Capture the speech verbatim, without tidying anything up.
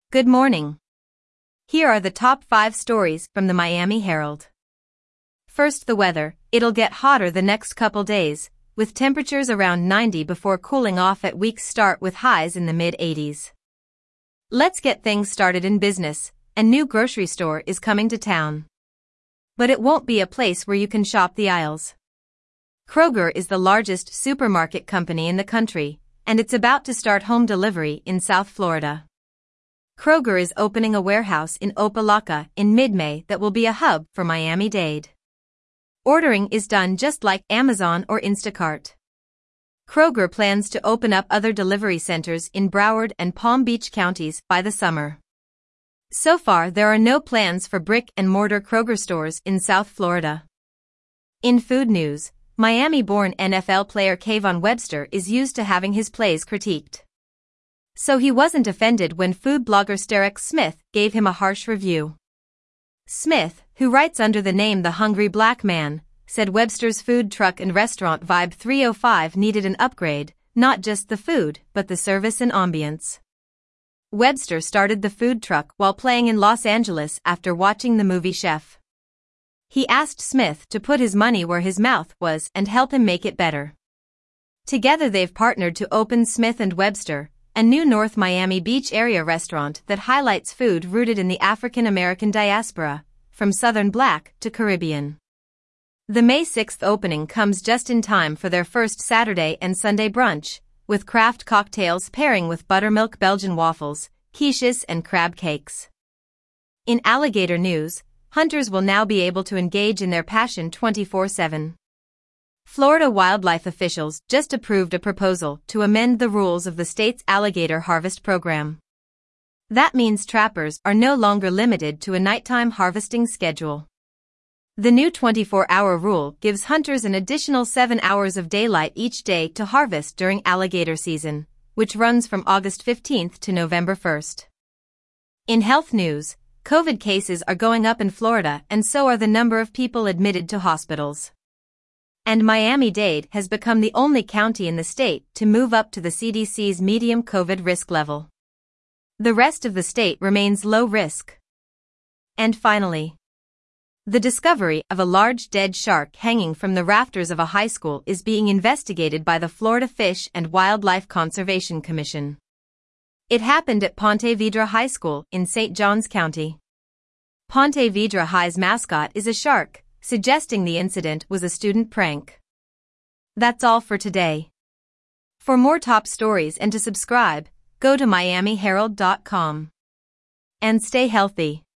Good morning. Here are the top five stories from the Miami Herald. First, the weather. It'll get hotter the next couple days, with temperatures around ninety before cooling off at week's start with highs in the mid eighties. Let's get things started in business. A new grocery store is coming to town. But it won't be a place where you can shop the aisles. Kroger is the largest supermarket company in the country, and it's about to start home delivery in South Florida. Kroger is opening a warehouse in Opa-locka in mid-May that will be a hub for Miami-Dade. Ordering is done just like Amazon or Instacart. Kroger plans to open up other delivery centers in Broward and Palm Beach counties by the summer. So far, there are no plans for brick-and-mortar Kroger stores in South Florida. In food news, Miami-born N F L player Kayvon Webster is used to having his plays critiqued. So he wasn't offended when food blogger Sterek Smith gave him a harsh review. Smith, who writes under the name The Hungry Black Man, said Webster's food truck and restaurant Vibe three oh five needed an upgrade, not just the food, but the service and ambience. Webster started the food truck while playing in Los Angeles after watching the movie Chef. He asked Smith to put his money where his mouth was and help him make it better. Together they've partnered to open Smith and Webster, a new North Miami Beach area restaurant that highlights food rooted in the African American diaspora, from Southern Black to Caribbean. The May sixth opening comes just in time for their first Saturday and Sunday brunch, with craft cocktails pairing with buttermilk Belgian waffles, quiches and crab cakes. In alligator news, hunters will now be able to engage in their passion twenty-four seven. Florida wildlife officials just approved a proposal to amend the rules of the state's alligator harvest program. That means trappers are no longer limited to a nighttime harvesting schedule. The new twenty-four hour rule gives hunters an additional seven hours of daylight each day to harvest during alligator season, which runs from August fifteenth to November first. In health news, COVID cases are going up in Florida and so are the number of people admitted to hospitals. And Miami-Dade has become the only county in the state to move up to the C D C's medium COVID risk level. The rest of the state remains low risk. And finally, the discovery of a large dead shark hanging from the rafters of a high school is being investigated by the Florida Fish and Wildlife Conservation Commission. It happened at Ponte Vedra High School in Saint Johns County. Ponte Vedra High's mascot is a shark, suggesting the incident was a student prank. That's all for today. For more top stories and to subscribe, go to Miami Herald dot com. And stay healthy.